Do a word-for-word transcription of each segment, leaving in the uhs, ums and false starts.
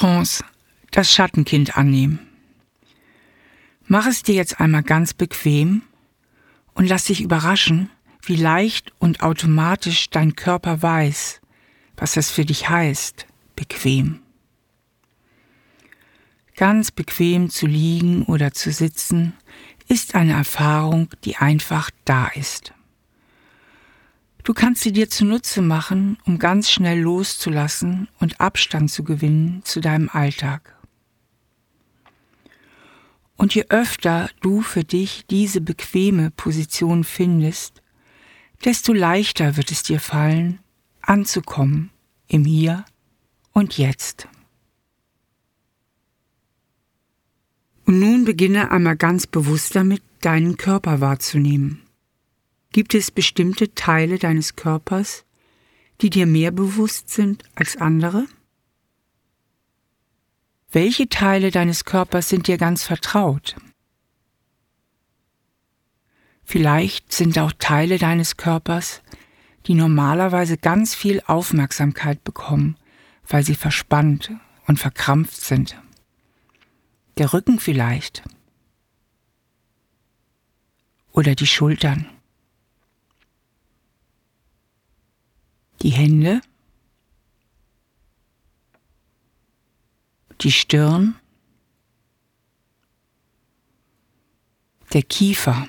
Trance, das Schattenkind annehmen. Mach es dir jetzt einmal ganz bequem und lass dich überraschen, wie leicht und automatisch dein Körper weiß, was das für dich heißt, bequem. Ganz bequem zu liegen oder zu sitzen, ist eine Erfahrung, die einfach da ist. Du kannst sie dir zunutze machen, um ganz schnell loszulassen und Abstand zu gewinnen zu deinem Alltag. Und je öfter du für dich diese bequeme Position findest, desto leichter wird es dir fallen, anzukommen im Hier und Jetzt. Und nun beginne einmal ganz bewusst damit, deinen Körper wahrzunehmen. Gibt es bestimmte Teile deines Körpers, die dir mehr bewusst sind als andere? Welche Teile deines Körpers sind dir ganz vertraut? Vielleicht sind auch Teile deines Körpers, die normalerweise ganz viel Aufmerksamkeit bekommen, weil sie verspannt und verkrampft sind. Der Rücken vielleicht. Oder die Schultern. Die Hände. Die Stirn. Der Kiefer.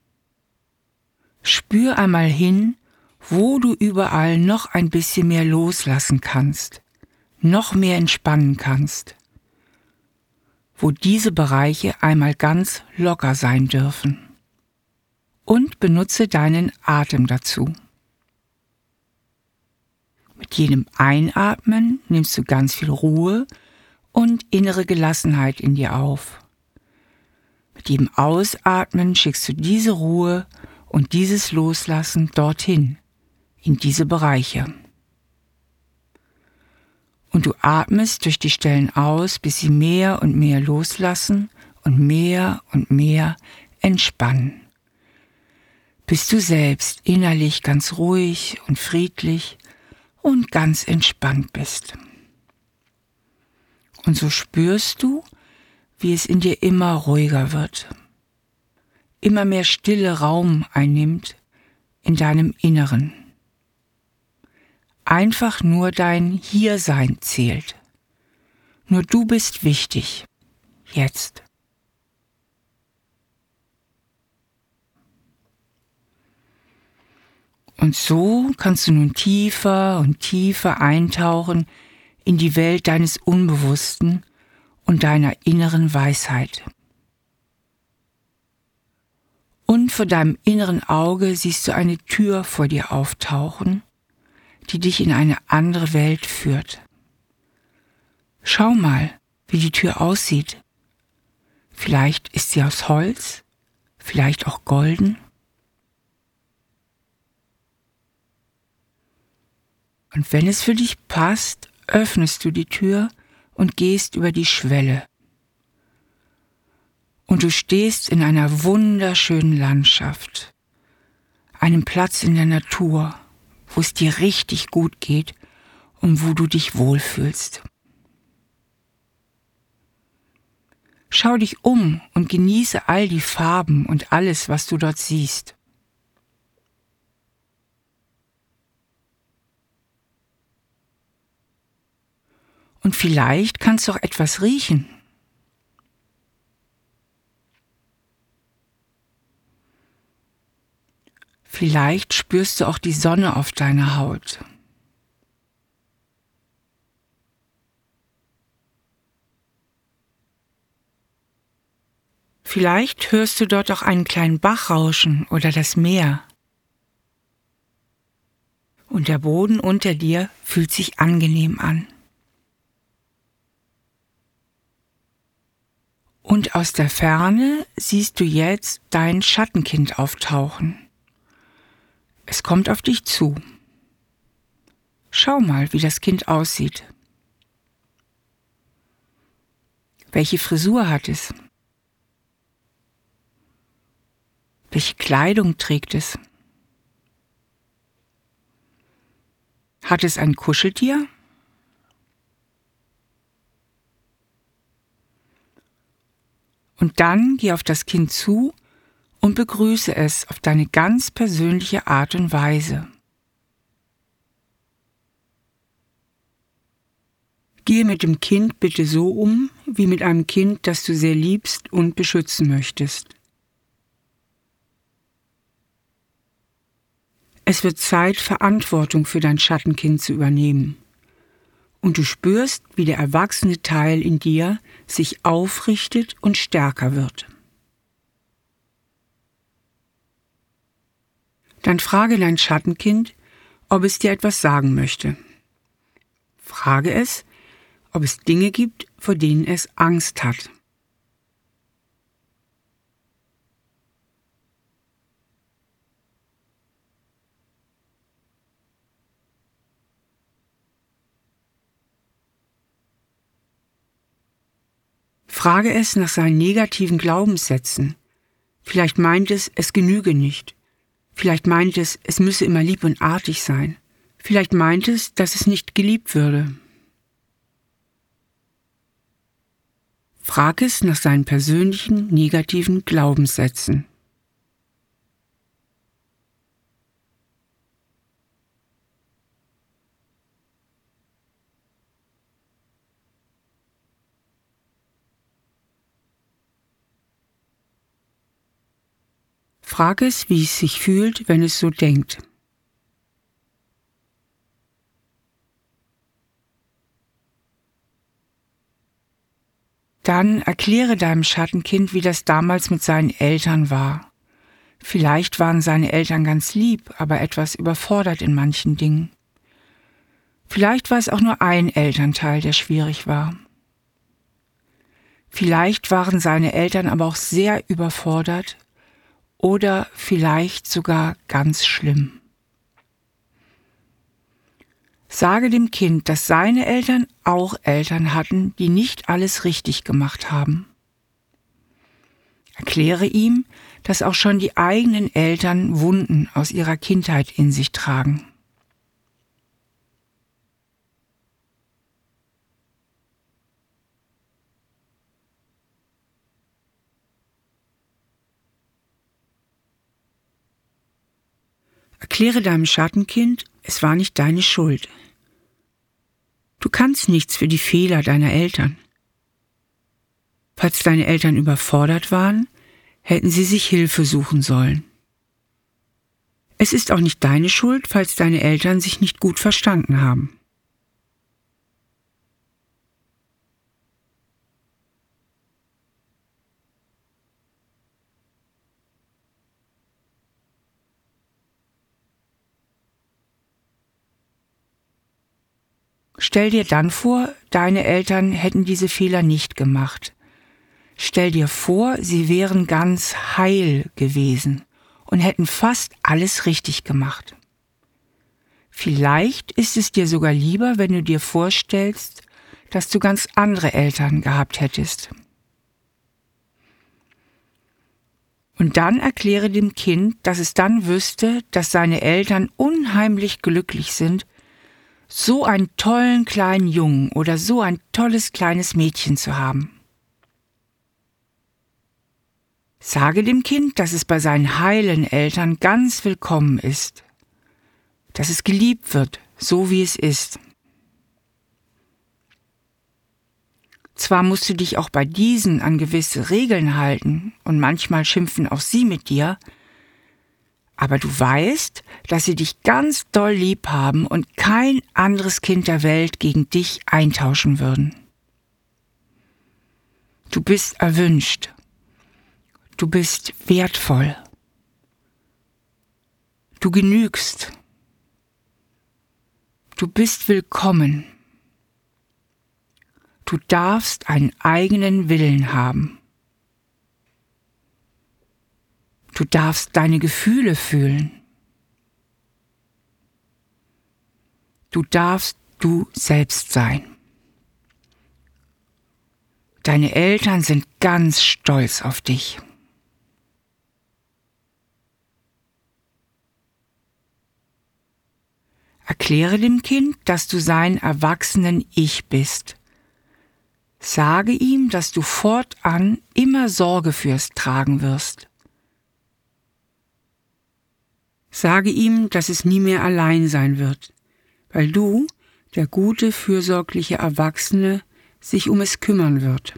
Spür einmal hin, wo du überall noch ein bisschen mehr loslassen kannst, noch mehr entspannen kannst, wo diese Bereiche einmal ganz locker sein dürfen. Und benutze deinen Atem dazu. Mit jedem Einatmen nimmst du ganz viel Ruhe und innere Gelassenheit in dir auf. Mit jedem Ausatmen schickst du diese Ruhe und dieses Loslassen dorthin, in diese Bereiche. Und du atmest durch die Stellen aus, bis sie mehr und mehr loslassen und mehr und mehr entspannen. Bis du selbst innerlich ganz ruhig und friedlich und ganz entspannt bist. Und so spürst du, wie es in dir immer ruhiger wird, immer mehr stille Raum einnimmt in deinem Inneren. Einfach nur dein Hiersein zählt. Nur du bist wichtig. Jetzt. Und so kannst du nun tiefer und tiefer eintauchen in die Welt deines Unbewussten und deiner inneren Weisheit. Und vor deinem inneren Auge siehst du eine Tür vor dir auftauchen, die dich in eine andere Welt führt. Schau mal, wie die Tür aussieht. Vielleicht ist sie aus Holz, vielleicht auch golden. Und wenn es für dich passt, öffnest du die Tür und gehst über die Schwelle. Und du stehst in einer wunderschönen Landschaft, einem Platz in der Natur, wo es dir richtig gut geht und wo du dich wohlfühlst. Schau dich um und genieße all die Farben und alles, was du dort siehst. Und vielleicht kannst du auch etwas riechen. Vielleicht spürst du auch die Sonne auf deiner Haut. Vielleicht hörst du dort auch einen kleinen Bach rauschen oder das Meer. Und der Boden unter dir fühlt sich angenehm an. Und aus der Ferne siehst du jetzt dein Schattenkind auftauchen. Es kommt auf dich zu. Schau mal, wie das Kind aussieht. Welche Frisur hat es? Welche Kleidung trägt es? Hat es ein Kuscheltier? Und dann geh auf das Kind zu und begrüße es auf deine ganz persönliche Art und Weise. Gehe mit dem Kind bitte so um, wie mit einem Kind, das du sehr liebst und beschützen möchtest. Es wird Zeit, Verantwortung für dein Schattenkind zu übernehmen. Und du spürst, wie der erwachsene Teil in dir sich aufrichtet und stärker wird. Dann frage dein Schattenkind, ob es dir etwas sagen möchte. Frage es, ob es Dinge gibt, vor denen es Angst hat. Frage es nach seinen negativen Glaubenssätzen. Vielleicht meint es, es genüge nicht. Vielleicht meint es, es müsse immer lieb und artig sein. Vielleicht meint es, dass es nicht geliebt würde. Frag es nach seinen persönlichen negativen Glaubenssätzen. Frag es, wie es sich fühlt, wenn es so denkt. Dann erkläre deinem Schattenkind, wie das damals mit seinen Eltern war. Vielleicht waren seine Eltern ganz lieb, aber etwas überfordert in manchen Dingen. Vielleicht war es auch nur ein Elternteil, der schwierig war. Vielleicht waren seine Eltern aber auch sehr überfordert oder vielleicht sogar ganz schlimm. Sage dem Kind, dass seine Eltern auch Eltern hatten, die nicht alles richtig gemacht haben. Erkläre ihm, dass auch schon die eigenen Eltern Wunden aus ihrer Kindheit in sich tragen. Erkläre deinem Schattenkind, es war nicht deine Schuld. Du kannst nichts für die Fehler deiner Eltern. Falls deine Eltern überfordert waren, hätten sie sich Hilfe suchen sollen. Es ist auch nicht deine Schuld, falls deine Eltern sich nicht gut verstanden haben. Stell dir dann vor, deine Eltern hätten diese Fehler nicht gemacht. Stell dir vor, sie wären ganz heil gewesen und hätten fast alles richtig gemacht. Vielleicht ist es dir sogar lieber, wenn du dir vorstellst, dass du ganz andere Eltern gehabt hättest. Und dann erkläre dem Kind, dass es dann wüsste, dass seine Eltern unheimlich glücklich sind, so einen tollen kleinen Jungen oder so ein tolles kleines Mädchen zu haben. Sage dem Kind, dass es bei seinen heilen Eltern ganz willkommen ist, dass es geliebt wird, so wie es ist. Zwar musst du dich auch bei diesen an gewisse Regeln halten und manchmal schimpfen auch sie mit dir, aber du weißt, dass sie dich ganz doll lieb haben und kein anderes Kind der Welt gegen dich eintauschen würden. Du bist erwünscht. Du bist wertvoll. Du genügst. Du bist willkommen. Du darfst einen eigenen Willen haben. Du darfst deine Gefühle fühlen. Du darfst du selbst sein. Deine Eltern sind ganz stolz auf dich. Erkläre dem Kind, dass du sein erwachsenen Ich bist. Sage ihm, dass du fortan immer Sorge fürs tragen wirst. Sage ihm, dass es nie mehr allein sein wird, weil du, der gute, fürsorgliche Erwachsene, sich um es kümmern wird.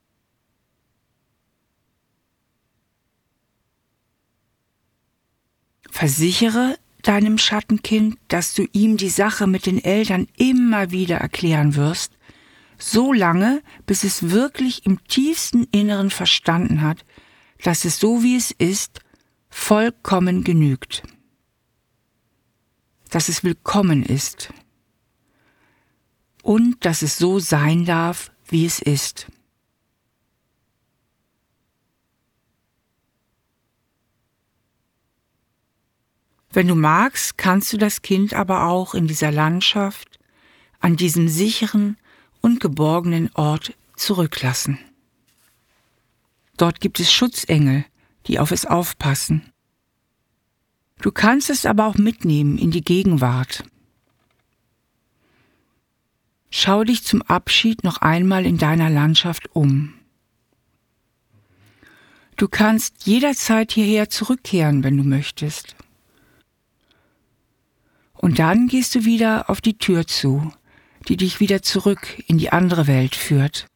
Versichere deinem Schattenkind, dass du ihm die Sache mit den Eltern immer wieder erklären wirst, so lange, bis es wirklich im tiefsten Inneren verstanden hat, dass es so wie es ist, vollkommen genügt. Dass es willkommen ist. Und dass es so sein darf, wie es ist. Wenn du magst, kannst du das Kind aber auch in dieser Landschaft, an diesem sicheren und geborgenen Ort zurücklassen. Dort gibt es Schutzengel, die auf es aufpassen. Du kannst es aber auch mitnehmen in die Gegenwart. Schau dich zum Abschied noch einmal in deiner Landschaft um. Du kannst jederzeit hierher zurückkehren, wenn du möchtest. Und dann gehst du wieder auf die Tür zu, die dich wieder zurück in die andere Welt führt.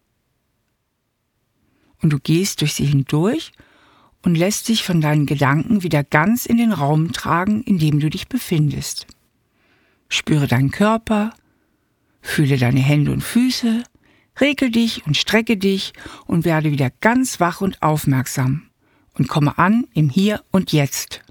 Und du gehst durch sie hindurch und lässt dich von deinen Gedanken wieder ganz in den Raum tragen, in dem du dich befindest. Spüre deinen Körper, fühle deine Hände und Füße, regel dich und strecke dich und werde wieder ganz wach und aufmerksam und komme an im Hier und Jetzt.